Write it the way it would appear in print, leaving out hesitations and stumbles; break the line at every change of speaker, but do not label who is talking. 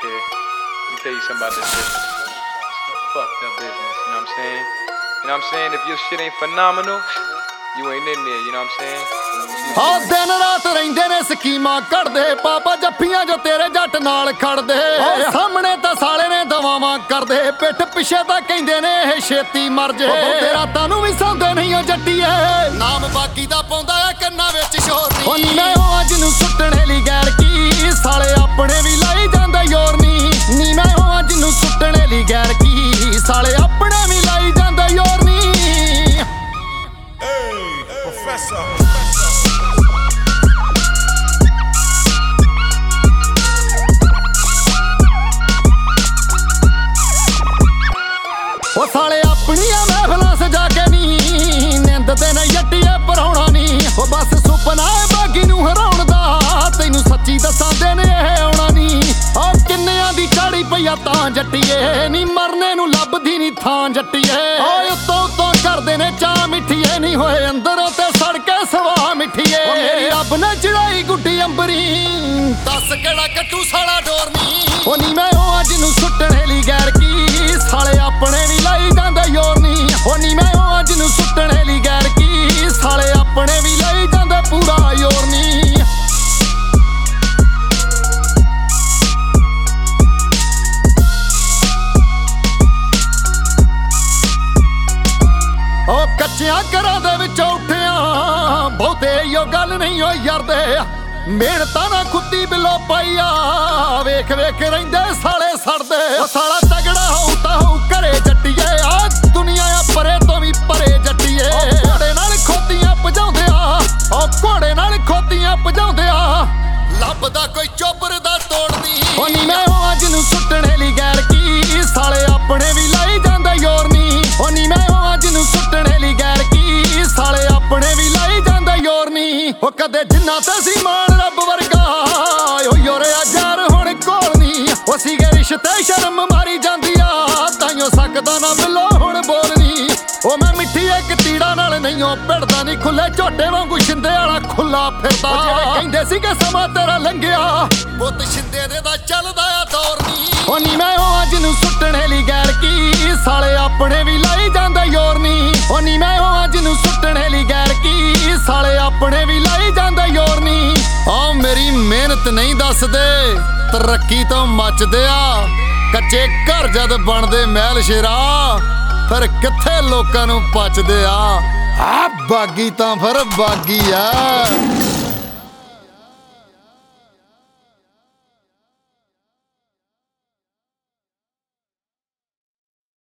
shit. Let me tell you something about this shit. Fucked up business, you know what I'm saying? You know what I'm saying? If your shit ain't phenomenal, you ain't in there, you know what I'm saying?
ਹਾਂ ਦਿਨ ਰਾਤ ਰਹਿੰਦੇ ਨੇ ਸਕੀਮਾਂ ਕੱਢਦੇ ਪਾਪਾ ਜੱਫੀਆਂ ਜੋ ਤੇਰੇ ਜੱਟ ਨਾਲ ਖੜਦੇ ਸਾਹਮਣੇ ਤਾਂ ਸਾਲੇ ਨੇ ਦਵਾਵਾਂ ਕਰਦੇ ਪਿੱਠ ਪਿੱਛੇ ਤਾਂ ਕਹਿੰਦੇ ਨੇ ਇਹ ਛੇਤੀ ਮਰ ਜੇ ਤੇਰਾ ਤਾਨੂੰ ਵੀ ਸੌਂਦੇ ਨਹੀਂ ਉਹ ਜੱਟੀਏ ਨਾਮ ਬਾਕੀ ਦਾ ਪਾਉਂਦਾ ਆ ਕੰਨਾਂ ਵਿੱਚ ਸ਼ੋਰ ਨਹੀਂ ਉਹ ਮੈਂ ਉਹ ਅੱਜ ਨੂੰ ਸੁੱਟਣੇ ਲਈ ਗੈਰ ਕੀ ਸਾਲੇ ਆਪਣੇ ਵੀ ਲਾਈ ਜਾਂਦੇ ਯੋਰ ਨੀ ਮੈਂ ਉਹ ਅੱਜ ਨੂੰ ਸੁੱਟਣੇ ਲਈ ਗੈਰ ਕੀ ਸਾਲੇ ਆਪਣੇ ਵੀ ਲਾਈ ਜਾਂਦੇ ਯੋਰ ਨੀ
Professor.
ਉਹ ਸਾਲੇ ਆਪਣੀਆਂ ਮਹਿਫਲਾਂ ਸਜਾ ਕੇ ਨੀ ਨਿੰਦ ਦੇ ਨਾ ਯੱਟੀਏ ਪਰਾਉਣਾ ਨੀ ਉਹ ਬਸ ਸੁਪਨਾ ਏ ਬਾਗੀ ਨੂੰ ਹਰਾਉਣ ਦਾ ਤੈਨੂੰ ਸੱਚੀ ਦੱਸਾਂਦੇ ਨੇ ਇਹ ਆਉਣਾ ਨੀ ਉਹ ਕਿੰਨਿਆਂ ਦੀ ਚਾੜੀ ਪਈਆ ਤਾਂ ਜੱਟੀਏ ਨੀ ਮਰਨੇ ਨੂੰ ਲੱਭਦੀ ਨੀ ਥਾਂ ਜੱਟੀਏ ਓਏ ਉੱਤੋਂ ਕਰਦੇ ਨੇ ਚਾਹ ਮਿੱਠੀਏ ਨੀ ਹੋਏ ਅੰਦਰੋਂ ਤੇ ਸੜ ਕੇ ਸਵਾ ਮਿੱਠੀਏ ਉਹ ਮੇਰੀ ਰੱਬ ਨੇ ਚੜਾਈ ਗੁੱਡੀ ਅੰਬਰੀ ਦੱਸ ਕਿਹੜਾ ਕੱਟੂ ਸਾਲਾ ਡੋਰ ਨੀ ਉਹ ਨੀ ਮੈਂ ਉਹ ਅੱਜ ਨੂੰ ਸੁੱਟਣੇ ਲਈ ਗੈਰ ਕੀ ਸਾਲੇ ਆਪਣੇ ਵੀ ਲਾਈ ਜਾਂਦੇ ਯੋਰ ਨੀ ਉਹ ਨੀ ਮੈਂ ਉਹ ਅੱਜ ਨੂੰ ਸੁੱਟਣੇ ਲਈ ਗੈਰ ਕੀ ਸਾਲੇ ਆਪਣੇ ਵੀ ਲਾਈ ਜਾਂਦੇ ਪੂਰਾ ਯੋਰ ਨੀ ਉਹ ਕੱਚਿਆਂ ਘਰਾਂ ਦੇ ਵਿੱਚੋਂ ਉੱਠਿਆ ਬਹੁਤੇ ਇਹੋ ਗੱਲ ਨਹੀਂ ਹੋਈ ਯਾਰਦੇ ਮਿਹਨਤਾਂ ਨਾ ਖੁੱਦੀ ਬਿੱਲੋ ਪਾਈਆ ਵੇਖ ਵੇਖ ਰਹਿੰਦੇ ਸਾਲੇ ਸੜਦੇ ਉਹ ਸਾਲਾ ਤਗੜਾ ਹੋਊ ਤਾਂ ਹੋਊ ਘਰੇ ਜੱਟੀਏ ਆ ਦੁਨੀਆ ਆ ਪਰੇ ਤੋਂ ਵੀ ਪਰੇ ਜੱਟੀਏ ਘੋੜੇ ਨਾਲ ਖੋਤੀਆਂ ਭਜਾਉਂਦੇ ਆ ਉਹ ਘੋੜੇ ਨਾਲ ਖੋਤੀਆਂ ਭਜਾਉਂਦੇ ਆ ਲੱਭਦਾ ਕੋਈ ਚੋਬਰ ਦਾ ਤੋੜਦੀ ਉਹ ਨੀ ਮੈਂ ਉਹ ਅੱਜ ਨੂੰ ਸੁੱਟਣੇ ਲਈ ਗੈਰ ਕੀ ਸਾਲੇ ਆਪਣੇ ਵੀ ਲਾਈ ਜਾਂਦੇ ਯੋਰ ਨੀ ਉਹ ਨੀ ਮੈਂ ਉਹ ਅੱਜ ਨੂੰ ਸੁੱਟਣੇ ਲਈ ਗੈਰ ਕੀ ਸਾਲੇ ਆਪਣੇ ਵੀ ਲਾਈ ਜਾਂਦੇ ਯੋਰ ਨੀ ਉਹ ਕਦੇ ਜਿੰਨਾ ਤੇ ਸੀ ਮਾਣ ਰੱਬ ਵਰਗਾ ਓ ਯੋਰਿਆ ਯਾਰ ਹੁਣ ਕੋਲ ਨੀ ਉਹ ਸੀਗੇ ਰਿਸ਼ਤੇ ਸ਼ਰਮ ਮਾਰੀ ਜਾਂਦੀ ਆ ਤਾਈਓ ਸਕਦਾ ਨਾ ਮਿਲੋ ਹੁਣ ਬੋਲਨੀ ਉਹ ਮੈਂ ਮਿੱਠੀ ਇੱਕ ਤੀੜਾ ਨਾਲ ਨਹੀਂ ਉਹ ਭਿੜਦਾ ਨਹੀਂ ਖੁੱਲੇ ਝੋਟੇ ਵਾਂਗੂ ਛਿੰਦੇ ਵਾਲਾ ਖੁੱਲਾ ਫਿਰਦਾ ਜਿਹੜੇ ਕਹਿੰਦੇ ਸੀਗੇ ਸਮਾਂ ਤੇਰਾ ਲੰਘਿਆ ਪੁੱਤ ਛਿੰਦੇ ਦੇ ਦਾ ਚੱਲਦਾ ਆ ਦੌਰ ਨੀ ਉਹ ਨੀ ਮੈਂ ਉਹ ਅੱਜ ਨੂੰ ਸੁੱਟਣੇ ਲਈ ਗੈਰ ਕੀ ਸਾਲੇ ਆਪਣੇ ਵੀ ਲਾਈ ਜਾਂਦੇ ਯੋਰ ਨੀ ਉਹ ਨੀ ਮੈਂ ਉਹ ਅੱਜ ਨੂੰ ਸੁੱਟਣੇ ਲਈ ਗੈਰ ਕੀ ਸਾਲੇ ਆਪਣੇ ਵੀ ਲਾਈ ਜਾਂਦੇ ਯੋਰ ਨੀ ਆ ਮੇਰੀ ਮਿਹਨਤ ਨਹੀਂ ਦੱਸਦੇ ਤਰੱਕੀ ਤੋਂ ਮੱਚਦੇ ਆ ਕੱਚੇ ਘਰ ਜਦ ਬਣਦੇ ਮਹਿਲ ਸ਼ੇਰਾ ਫਿਰ ਕਿੱਥੇ ਲੋਕਾਂ ਨੂੰ ਪਚਦੇ ਆ ਬਾਗੀ ਤਾਂ ਫਿਰ ਬਾਗੀ ਆ